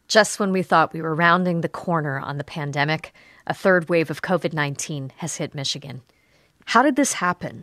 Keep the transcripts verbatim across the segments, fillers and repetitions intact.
Just when we thought we were rounding the corner on the pandemic, a third wave of covid nineteen has hit Michigan. How did this happen?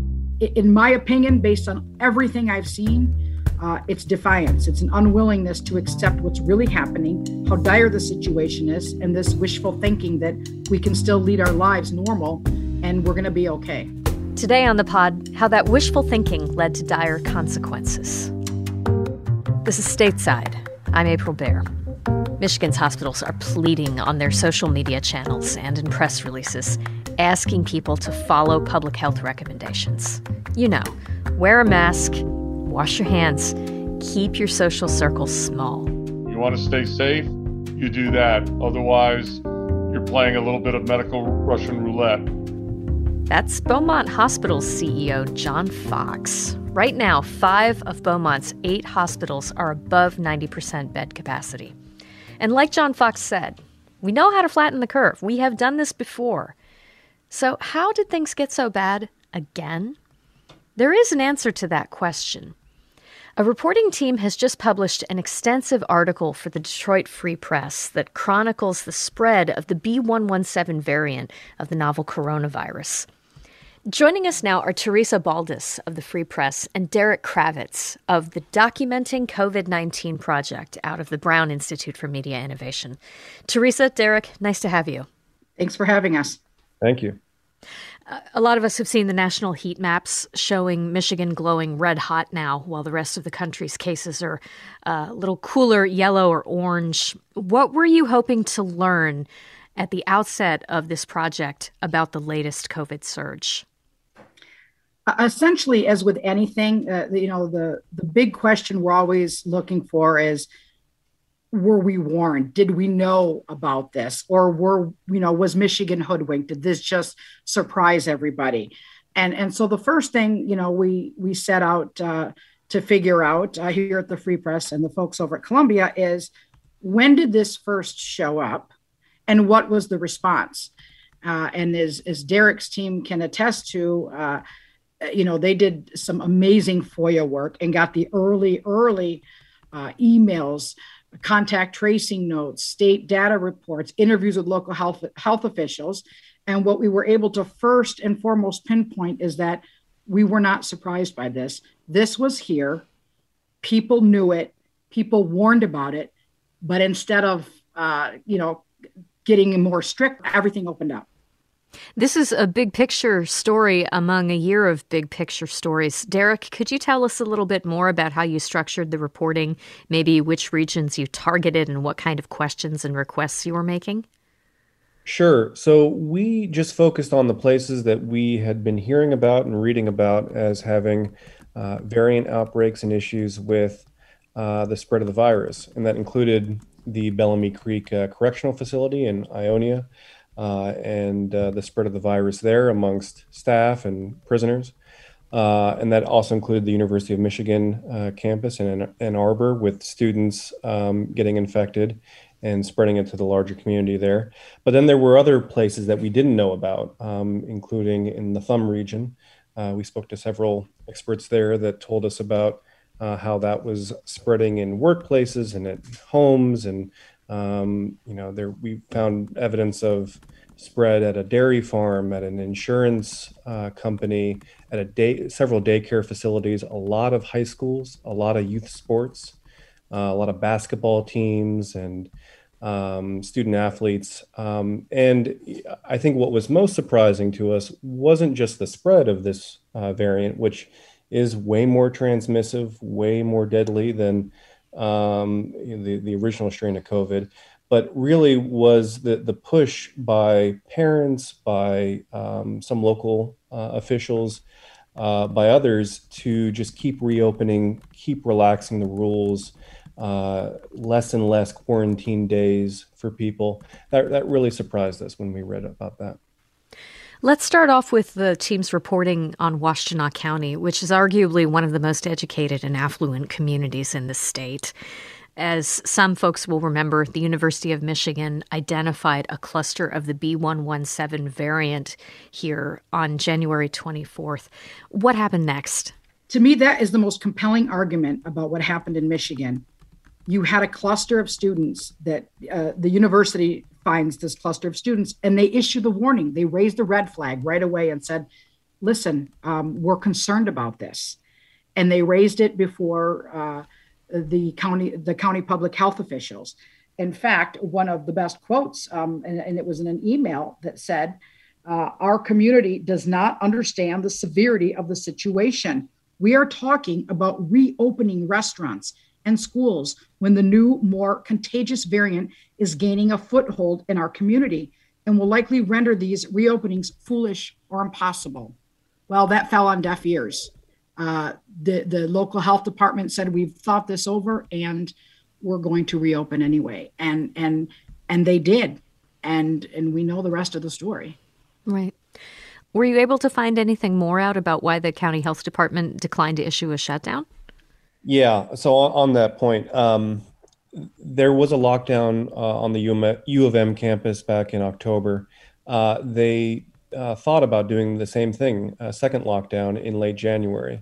In my opinion, based on everything I've seen, uh, it's defiance. It's an unwillingness to accept what's really happening, how dire the situation is, and this wishful thinking that we can still lead our lives normal and we're going to be okay. Today on the pod, how that wishful thinking led to dire consequences. This is Stateside. I'm April Baer. Michigan's hospitals are pleading on their social media channels and in press releases, asking people to follow public health recommendations. You know, wear a mask, wash your hands, keep your social circles small. You want to stay safe? You do that. Otherwise, you're playing a little bit of medical Russian roulette. That's Beaumont Hospital's C E O, John Fox. Right now, five of Beaumont's eight hospitals are above ninety percent bed capacity. And like John Fox said, we know how to flatten the curve. We have done this before. So how did things get so bad again? There is an answer to that question. A reporting team has just published an extensive article for the Detroit Free Press that chronicles the spread of the B one one seven variant of the novel coronavirus. Joining us now are Teresa Baldus of the Free Press and Derek Kravitz of the Documenting covid nineteen Project out of the Brown Institute for Media Innovation. Teresa, Derek, nice to have you. Thanks for having us. Thank you. Uh, a lot of us have seen the national heat maps showing Michigan glowing red hot now, while the rest of the country's cases are uh, a little cooler, yellow or orange. What were you hoping to learn at the outset of this project about the latest COVID surge? Essentially, as with anything, uh, you know, the, the big question we're always looking for is, were we warned? Did we know about this? Or were, you know, was Michigan hoodwinked? Did this just surprise everybody? And and so the first thing, you know, we we set out uh, to figure out uh, here at the Free Press and the folks over at Columbia is, when did this first show up? And what was the response? Uh, and as, as Derek's team can attest to, uh, you know, they did some amazing FOIA work and got the early, early uh, emails, contact tracing notes, state data reports, interviews with local health, health officials. And what we were able to first and foremost pinpoint is that we were not surprised by this. This was here. People knew it. People warned about it. But instead of, uh, you know, getting more strict, everything opened up. This is a big picture story among a year of big picture stories. Derek, could you tell us a little bit more about how you structured the reporting, maybe which regions you targeted and what kind of questions and requests you were making? Sure. So we just focused on the places that we had been hearing about and reading about as having uh, variant outbreaks and issues with uh, the spread of the virus. And that included the Bellamy Creek uh, Correctional Facility in Ionia, Uh, and uh, the spread of the virus there amongst staff and prisoners. Uh, and that also included the University of Michigan uh, campus in Ann Arbor, with students um, getting infected and spreading it to the larger community there. But then there were other places that we didn't know about, um, including in the Thumb region. Uh, we spoke to several experts there that told us about uh, how that was spreading in workplaces and at homes, and Um, you know, there we found evidence of spread at a dairy farm, at an insurance uh, company, at a day, several daycare facilities, a lot of high schools, a lot of youth sports, uh, a lot of basketball teams, and um, student athletes. Um, and I think what was most surprising to us wasn't just the spread of this uh, variant, which is way more transmissive, way more deadly than um, the, the original strain of COVID, but really was the, the push by parents, by um, some local uh, officials, uh, by others to just keep reopening, keep relaxing the rules, uh, less and less quarantine days for people. That, that really surprised us when we read about that. Let's start off with the team's reporting on Washtenaw County, which is arguably one of the most educated and affluent communities in the state. As some folks will remember, the University of Michigan identified a cluster of the B one one seven variant here on January twenty-fourth. What happened next? To me, that is the most compelling argument about what happened in Michigan. you had a cluster of students that uh, the university finds this cluster of students, and they issue the warning. They raised the red flag right away and said, listen, um, we're concerned about this. And they raised it before uh, the county, the county public health officials. In fact, one of the best quotes, um, and, and it was in an email that said, uh, our community does not understand the severity of the situation. We are talking about reopening restaurants and schools when the new, more contagious variant is gaining a foothold in our community and will likely render these reopenings foolish or impossible. Well, that fell on deaf ears. Uh, the, the local health department said, we've thought this over and we're going to reopen anyway. And and and they did. And and we know the rest of the story. Right. Were you able to find anything more out about why the county health department declined to issue a shutdown? Yeah. So on, on that point, um, there was a lockdown uh, on the U of M campus back in October. Uh, they uh, thought about doing the same thing, a second lockdown in late January.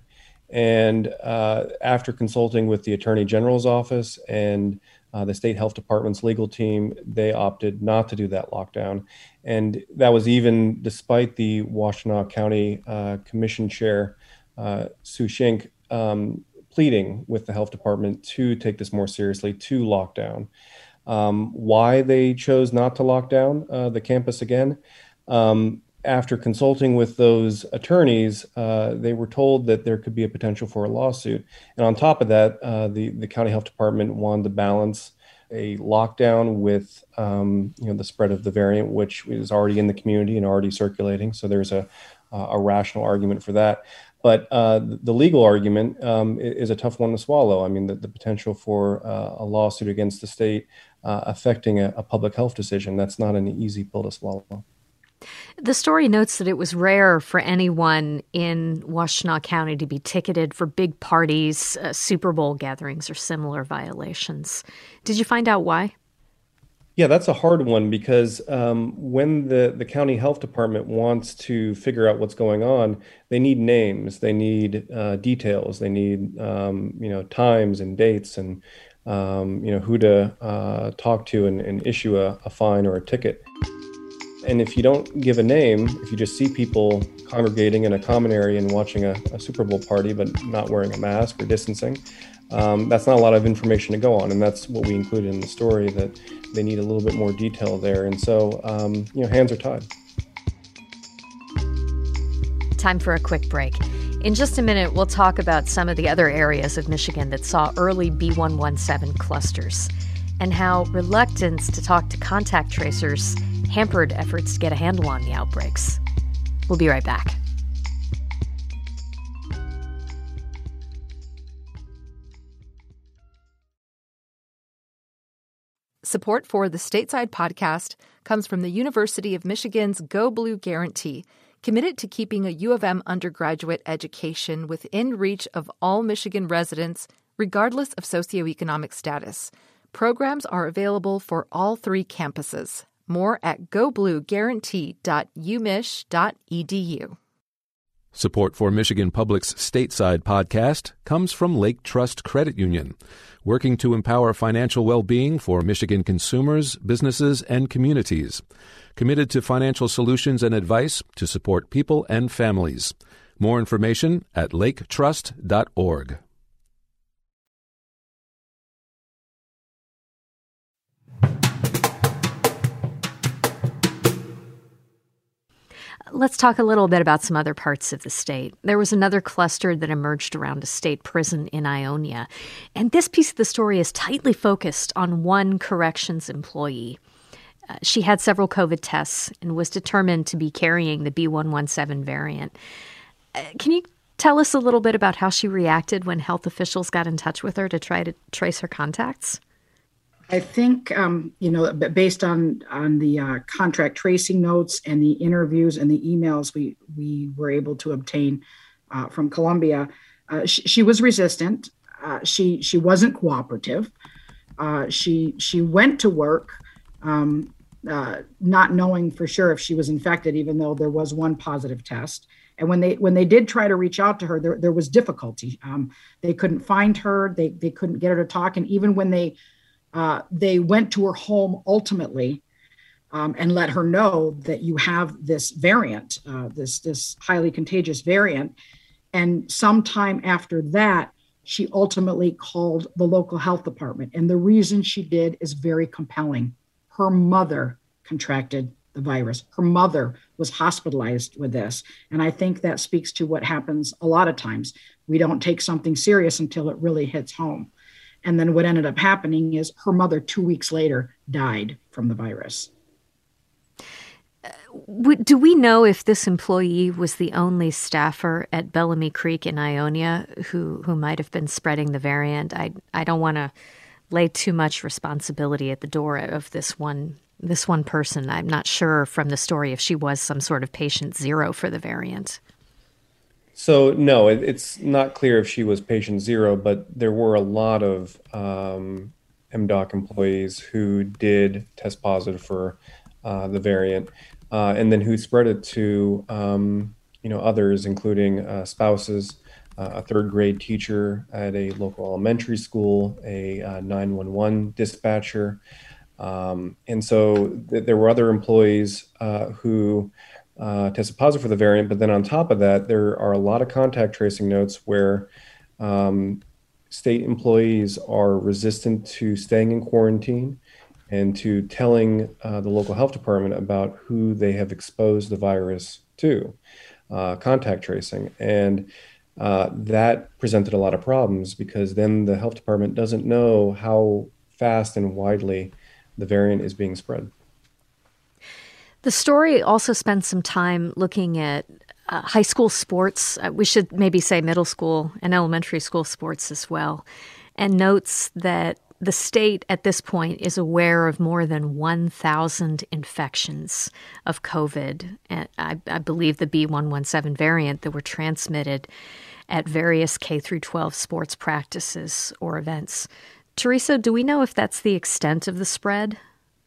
And uh, after consulting with the Attorney General's office and uh, the state health department's legal team, they opted not to do that lockdown. And that was even despite the Washtenaw County uh, Commission Chair, uh, Sue Shink, um, pleading with the health department to take this more seriously, to lock down. Um, why they chose not to lock down uh, the campus again? Um, After consulting with those attorneys, uh, they were told that there could be a potential for a lawsuit. And on top of that, uh, the, the county health department wanted to balance a lockdown with um, you know, the spread of the variant, which is already in the community and already circulating. So there's a, a rational argument for that. But uh, the legal argument um, is a tough one to swallow. I mean, the, the potential for uh, a lawsuit against the state uh, affecting a, a public health decision, that's not an easy pill to swallow. The story notes that it was rare for anyone in Washtenaw County to be ticketed for big parties, uh, Super Bowl gatherings, or similar violations. Did you find out why? Yeah, that's a hard one because um, when the, the county health department wants to figure out what's going on, they need names, they need uh, details, they need um, you know times and dates and um, you know who to uh, talk to and, and issue a, a fine or a ticket. And if you don't give a name, if you just see people congregating in a common area and watching a, a Super Bowl party, but not wearing a mask or distancing, um, that's not a lot of information to go on. And that's what we included in the story, that they need a little bit more detail there. And so, um, you know, hands are tied. Time for a quick break. In just a minute, we'll talk about some of the other areas of Michigan that saw early B one seventeen clusters and how reluctance to talk to contact tracers hampered efforts to get a handle on the outbreaks. We'll be right back. Support for the Stateside podcast comes from the University of Michigan's Go Blue Guarantee, committed to keeping a U of M undergraduate education within reach of all Michigan residents, regardless of socioeconomic status. Programs are available for all three campuses. More at go blue guarantee dot u mich dot e d u. Support for Michigan Public's Stateside podcast comes from Lake Trust Credit Union, working to empower financial well-being for Michigan consumers, businesses, and communities. Committed to financial solutions and advice to support people and families. More information at lake trust dot org. Let's talk a little bit about some other parts of the state. There was another cluster that emerged around a state prison in Ionia, and this piece of the story is tightly focused on one corrections employee. Uh, she had several COVID tests and was determined to be carrying the B one seventeen variant. Uh, can you tell us a little bit about how she reacted when health officials got in touch with her to try to trace her contacts? I think, um, you know, based on on the uh, contract tracing notes and the interviews and the emails we we were able to obtain uh, from Columbia, uh, she, she was resistant. Uh, she she wasn't cooperative. Uh, she she went to work um, uh, not knowing for sure if she was infected, even though there was one positive test. And when they when they did try to reach out to her, there, there was difficulty. Um, they couldn't find her. They they couldn't get her to talk. And even when they uh, they went to her home ultimately um, and let her know that you have this variant, uh, this this highly contagious variant. And sometime after that, she ultimately called the local health department. And the reason she did is very compelling. Her mother contracted the virus. Her mother was hospitalized with this. And I think that speaks to what happens a lot of times. We don't take something serious until it really hits home. And then what ended up happening is her mother, two weeks later, died from the virus. Do we know if this employee was the only staffer at Bellamy Creek in Ionia who, who might have been spreading the variant? I I don't want to lay too much responsibility at the door of this one this one person. I'm not sure from the story if she was some sort of patient zero for the variant. So no, it, it's not clear if she was patient zero, but there were a lot of um, M D O C employees who did test positive for uh, the variant. Uh, and then who spread it to, um, you know, others, including uh, spouses, uh, a third grade teacher at a local elementary school, a uh, nine one one dispatcher. Um, and so th- there were other employees uh, who uh, tested positive for the variant. But then on top of that, there are a lot of contact tracing notes where um, state employees are resistant to staying in quarantine and to telling uh, the local health department about who they have exposed the virus to, uh, contact tracing. And uh, that presented a lot of problems because then the health department doesn't know how fast and widely the variant is being spread. The story also spends some time looking at uh, high school sports. Uh, we should maybe say middle school and elementary school sports as well, and notes that the state at this point is aware of more than one thousand infections of COVID, and I, I believe the B one one seven variant that were transmitted at various K through twelve sports practices or events. Teresa, do we know if that's the extent of the spread?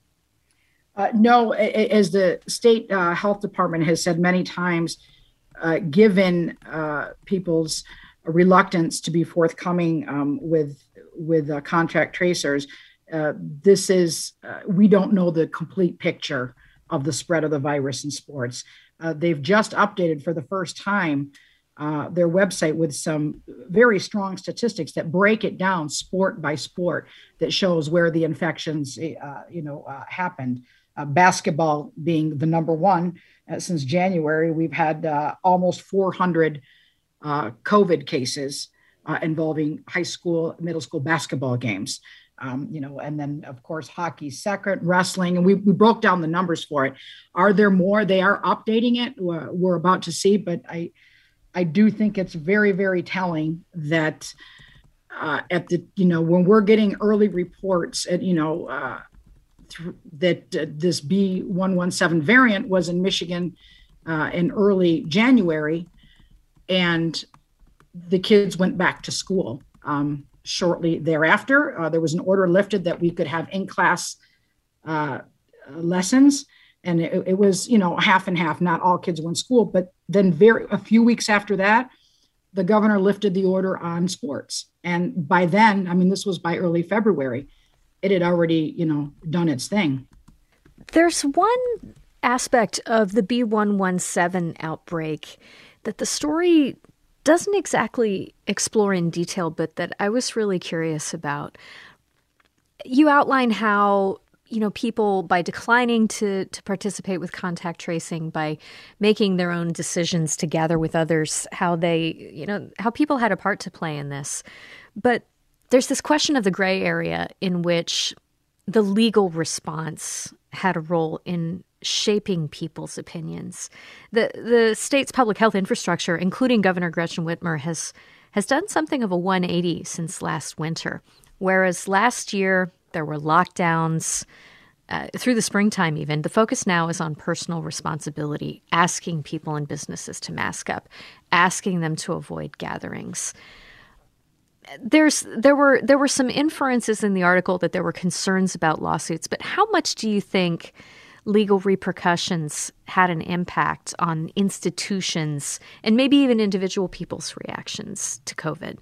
Uh, no, as the state uh, health department has said many times, uh, given uh, people's reluctance to be forthcoming um, with with uh, contact tracers, uh, this is, uh, we don't know the complete picture of the spread of the virus in sports. Uh, they've just updated for the first time uh, their website with some very strong statistics that break it down sport by sport that shows where the infections, uh, you know, uh, happened. Uh, basketball being the number one uh, since January, we've had uh, almost four hundred uh, COVID cases Uh, involving high school, middle school basketball games, um, you know, and then of course hockey, second, wrestling, and we, we broke down the numbers for it. Are there more? They are updating it. We're, we're about to see, but I, I do think it's very, very telling that uh, at the, you know, when we're getting early reports, at, you know, uh, th- that uh, this B one one seven variant was in Michigan uh, in early January, and the kids went back to school um, shortly thereafter. Uh, there was an order lifted that we could have in-class uh, lessons, and it, it was, you know, half and half. Not all kids were in school, but then very a few weeks after that, the governor lifted the order on sports. And by then, I mean, this was by early February, it had already, you know, done its thing. There's one aspect of the B one one seven outbreak that the story doesn't exactly explore in detail, but that I was really curious about. You outline how, you know, people, by declining to, to participate with contact tracing, by making their own decisions to gather with others, how they, you know, how people had a part to play in this. But there's this question of the gray area in which the legal response had a role in shaping people's opinions. The the state's public health infrastructure, including Governor Gretchen Whitmer, has has done something of a one eighty since last winter. Whereas last year there were lockdowns uh, through the springtime even, the focus now is on personal responsibility, asking people and businesses to mask up, asking them to avoid gatherings. There's there were there were some inferences in the article that there were concerns about lawsuits, but how much do you think legal repercussions had an impact on institutions and maybe even individual people's reactions to COVID?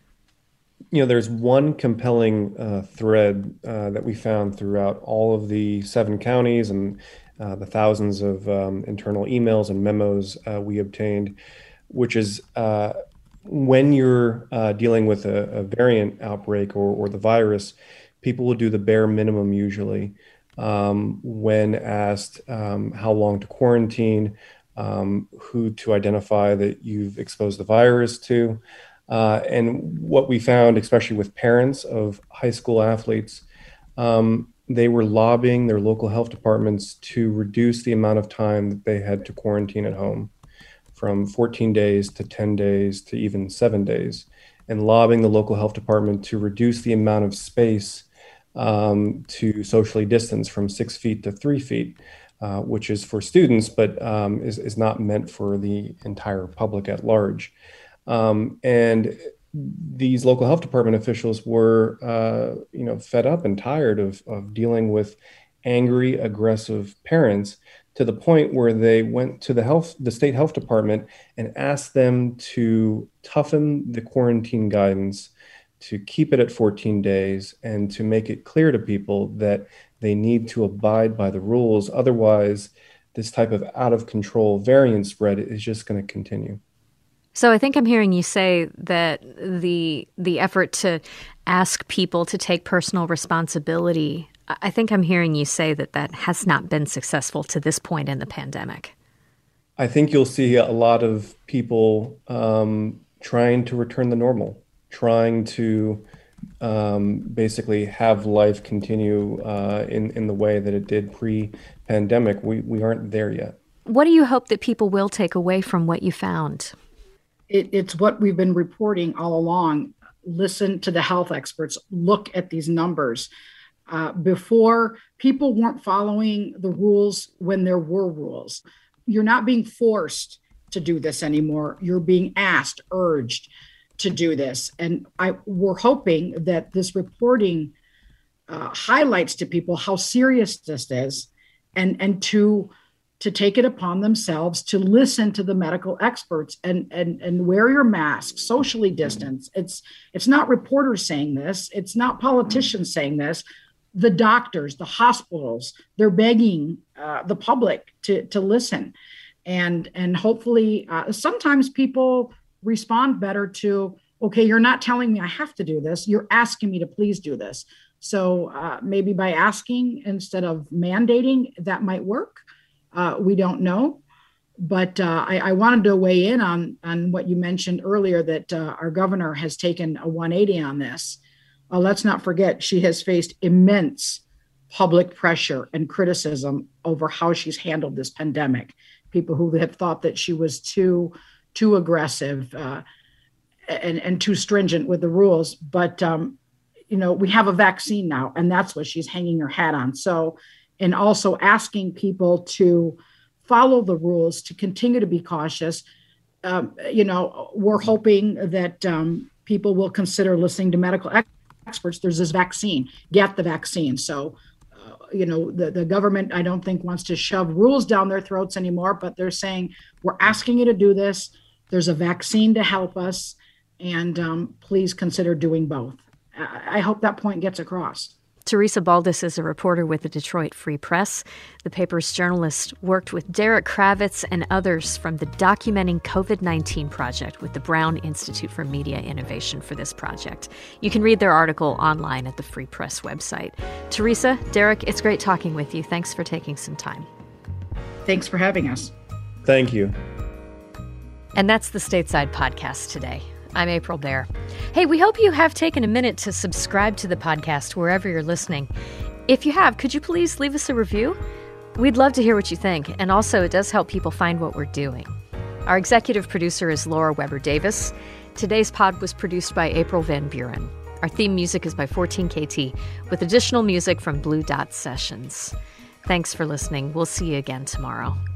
You know, there's one compelling uh, thread uh, that we found throughout all of the seven counties and uh, the thousands of um, internal emails and memos uh, we obtained, which is uh, when you're uh, dealing with a, a variant outbreak or, or the virus, people will do the bare minimum usually um, when asked um, how long to quarantine, um, who to identify that you've exposed the virus to. Uh, and what we found, especially with parents of high school athletes, um, they were lobbying their local health departments to reduce the amount of time that they had to quarantine at home from fourteen days to ten days to even seven days, and lobbying the local health department to reduce the amount of space um, to socially distance from six feet to three feet, uh, which is for students, but um, is, is not meant for the entire public at large. Um, and these local health department officials were, uh, you know, fed up and tired of, of dealing with angry, aggressive parents, to the point where they went to the health, the state health department and asked them to toughen the quarantine guidance, to keep it at fourteen days, and to make it clear to people that they need to abide by the rules. Otherwise, this type of out of control variant spread is just going to continue. So I think I'm hearing you say that the the effort to ask people to take personal responsibility, I think I'm hearing you say that that has not been successful to this point in the pandemic. I think you'll see a lot of people um, trying to return to normal, trying to um, basically have life continue uh, in, in the way that it did pre-pandemic. We, we aren't there yet. What do you hope that people will take away from what you found? It, it's what we've been reporting all along. Listen to the health experts. Look at these numbers. Uh, before, people weren't following the rules when there were rules. You're not being forced to do this anymore. You're being asked, urged to do this. And I we're hoping that this reporting uh, highlights to people how serious this is, and, and to to take it upon themselves to listen to the medical experts and, and, and wear your mask, socially distance. It's, it's not reporters saying this. It's not politicians saying this. The doctors, the hospitals, they're begging uh, the public to, to listen. And, and hopefully uh, sometimes people respond better to, okay, you're not telling me I have to do this. You're asking me to please do this. So uh, maybe by asking instead of mandating, that might work. Uh, we don't know, but uh, I, I wanted to weigh in on, on what you mentioned earlier, that uh, our governor has taken a one eighty on this. Uh, let's not forget, she has faced immense public pressure and criticism over how she's handled this pandemic. People who have thought that she was too, too aggressive uh, and, and too stringent with the rules. But, um, you know, we have a vaccine now, and that's what she's hanging her hat on. So, and also asking people to follow the rules, to continue to be cautious. Um, you know, we're hoping that um, people will consider listening to medical ex- experts. There's this vaccine, get the vaccine. So, uh, you know, the, the government, I don't think, wants to shove rules down their throats anymore, but they're saying, we're asking you to do this. There's a vaccine to help us, and um, please consider doing both. I, I hope that point gets across. Teresa Baldus is a reporter with the Detroit Free Press. The paper's journalist worked with Derek Kravitz and others from the Documenting COVID nineteen Project with the Brown Institute for Media Innovation for this project. You can read their article online at the Free Press website. Teresa, Derek, it's great talking with you. Thanks for taking some time. Thanks for having us. Thank you. And that's the Stateside Podcast today. I'm April Baer. Hey, we hope you have taken a minute to subscribe to the podcast wherever you're listening. If you have, could you please leave us a review? We'd love to hear what you think, and also it does help people find what we're doing. Our executive producer is Laura Weber Davis. Today's pod was produced by April Van Buren. Our theme music is by fourteen K T, with additional music from Blue Dot Sessions. Thanks for listening. We'll see you again tomorrow.